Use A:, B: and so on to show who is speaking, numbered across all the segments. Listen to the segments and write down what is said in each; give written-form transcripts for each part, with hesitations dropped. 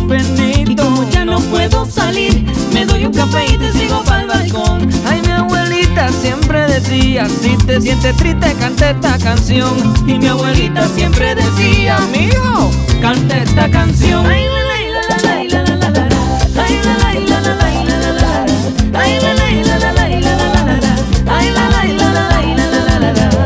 A: penito.
B: Y como ya no puedo salir, me doy un café y te sigo pa'l balcón.
A: Ay, mi abuelita siempre decía, si te sientes triste, canta esta canción.
B: Y mi abuelita siempre decía,
A: mijo, canta esta canción.
B: ay, la, la, la, la, la, la, la, la. Ay, la, la, la, la, la, la, la, la. Ay, la, la, la, la, la, la, la, la, la. Ay, la, la, la, la, la, la, la, la, la.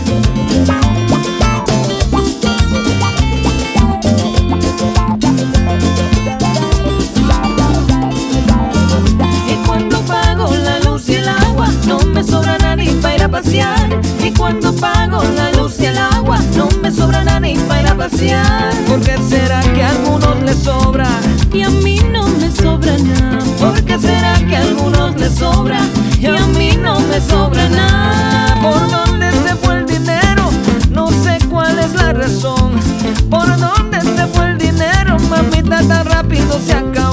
B: Y cuando pago la luz y el agua, no me sobra nada ni para ir a pasear. Y cuando pago la luz y el agua, no me sobra nada ni para ir a pasear.
A: ¿Por qué será que a algunos les sobra
B: Y a mí no me sobra nada?
A: ¿Por qué será que a algunos les sobra
B: Y a mí no me sobra nada.
A: ¿Por dónde se fue el dinero? No sé cuál es la razón. ¿Por dónde se fue el dinero? Mamita, tan rápido se acabó.